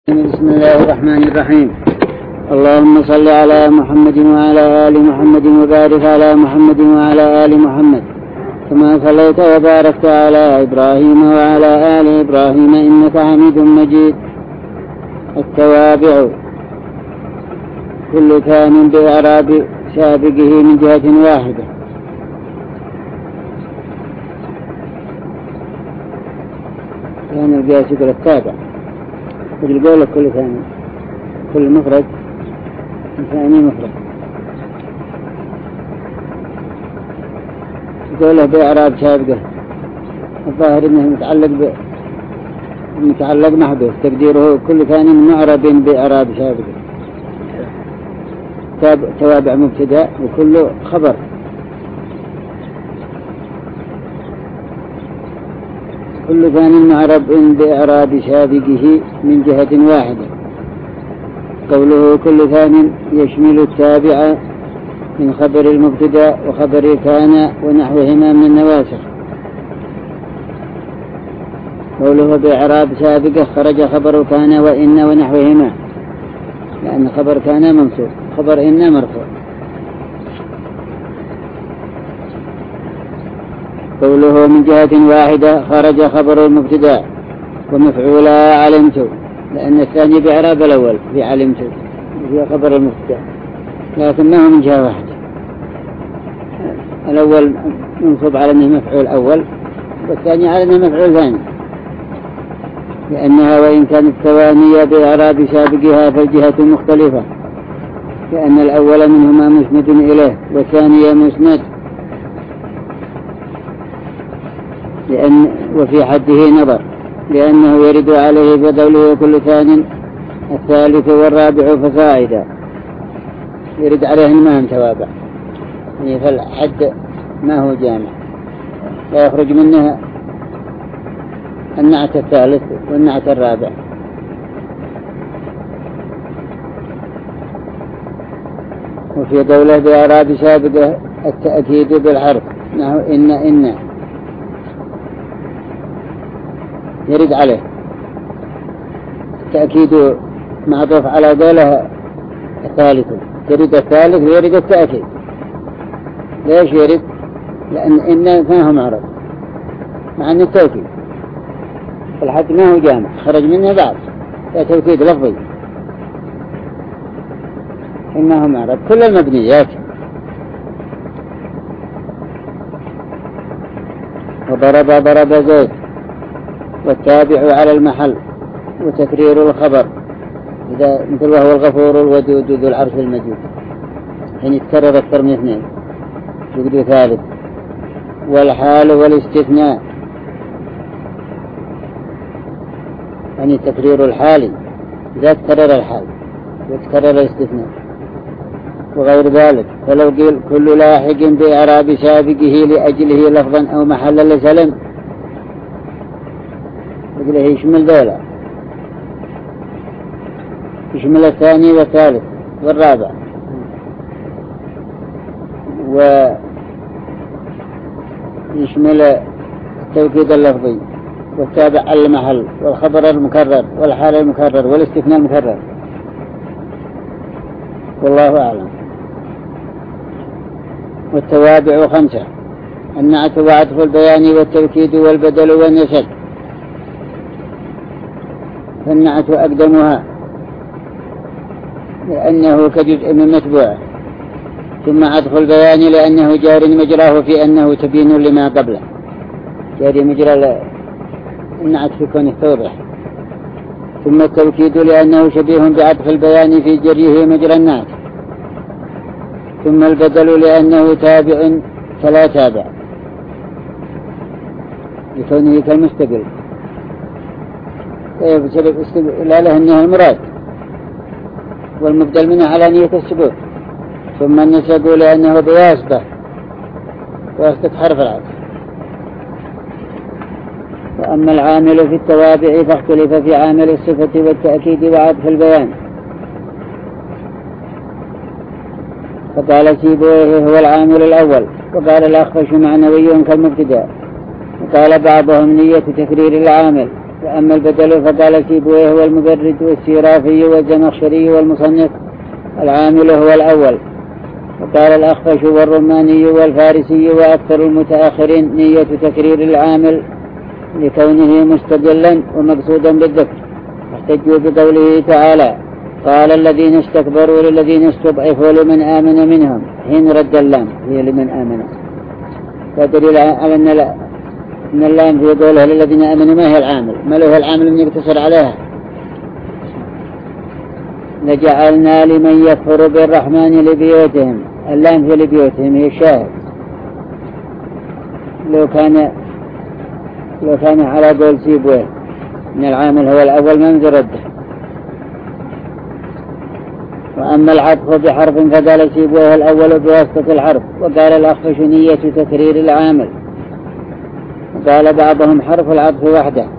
بسم الله الرحمن الرحيم. اللهم صل على محمد وعلى آل محمد وبارك على محمد وعلى آل محمد كما صليت وباركت على إبراهيم وعلى آل إبراهيم إنك حميد مجيد. التوابع كل كان بإعراب سابقه من جهة واحدة. كان القياس يقول التابع يقول لك كل ثاني كل مفرد ثاني مفرد يقول له بإعراب سابقه. الظاهر انه متعلق محدث تقديره كل ثاني معرب بإعراب سابقه. توابع مبتدا وكله خبر. كل ثاني معرب بإعراب سابقه من جهة واحدة. قوله كل ثان يشمل التابع من خبر المبتدا وخبر كان ونحوهما من النواسخ. قوله بإعراب سابقه خرج خبر كان وإن ونحوهما لأن خبر كان منصوب خبر إن مرفوع. قوله من جهة واحدة خرج خبر المبتدا ومفعولا علمت لأن الثاني بإعراب الأول في علمت في خبر المبتدا لكنه من جهة واحدة. الأول منصوب على أنه مفعول أول والثاني على أنه مفعول ثاني لأنها وإن كانت ثوانية بإعراب سابقها فالجهة مختلفة لأن الأول منهما مسند إليه والثاني مسند وفي حده نظر لأنه يرد عليه بقوله كل ثان الثالث والرابع فصاعدا يرد عليه ما هم توابع يعني فالحد ما هو جامع لا يخرج منها النعت الثالث والنعت الرابع. وفي قوله بإعراب سابقه التأكيد بالحرف نحو إن يرد عليه التأكيد معطوف على قوله الثالث يرد الثالث ويرد التأكيد. ليش يرد؟ لأن إن ما هو معرض مع أن التوكيد الحد ما هو جامع خرج منه بعض توكيد لفظي إنه معرض كل المبنيات. وضرب زيد والتابع على المحل وتكرير الخبر إذا مثل وهو الغفور الودود ذو العرش المجيد حين يتكرر أكثر من اثنين يقدر ثالث. والحال والاستثناء يعني تكرير الحال إذا تكرر الحال وتكرر الاستثناء وغير ذلك. فلو قيل كل لاحق بإعراب سابقه لأجله لفظا أو محلا لسلم يقول يشمل دولة يشمل الثاني والثالث والرابع ويشمل التوكيد اللفظي والتابع على المحل والخبر المكرر والحال المكرر والاستثناء المكرر. والله أعلم. والتوابع 5 النعت وعطف البيان والتوكيد والبدل والنسب. فالنعت أقدمها لأنه كجزء من متبوعه ثم عطف البيان لأنه جار مجراه في أنه تبين لما قبله جاري مجرى النعت في كونه توضح. ثم التوكيد لأنه شبيه بعطف البيان في جريه مجرى النعت. ثم البدل لأنه تابع فلا تابع لكونه كالمستقل بسبب استقلاله أنه المراد والمبدل منه على نية السبوت. ثم النسب لأنه بواسطة حرف العطف. وأما العامل في التوابع فاختلف في عامل الصفة والتأكيد وعطف البيان. فقال سيبويه هو العامل الأول وقال الأخفش معنوي كالمبتدا وقال بعضهم نية تكرير العامل وأما البدل فقال سيبويه والمبرد والسيرافي والزمخشري والمصنف العامل هو الأول. وقال الأخفش والرماني والفارسي وأكثر المتأخرين نية تكرير العامل لكونه مستدلا ومقصودا بالذكر، احتجوا بقوله تعالى قال الذين استكبروا للذين استضعفوا لمن آمن منهم، حين رد اللام هي لمن آمن، فدليل على أن اللام في قوله للذين آمنوا ما هي العامل، ما له العامل من يقتصر عليها. لجعلنا لمن يكفر بالرحمن لبيوتهم، اللام في لبيوتهم هي الشاهد، لو كان على قول سيبويه إن العامل هو الأول من رده. وأما العطف بحرف فقال سيبويه الأول بواسطة الحرف، وقال الأخفش نية تكرير العامل، وقال بعضهم حرف العطف وحده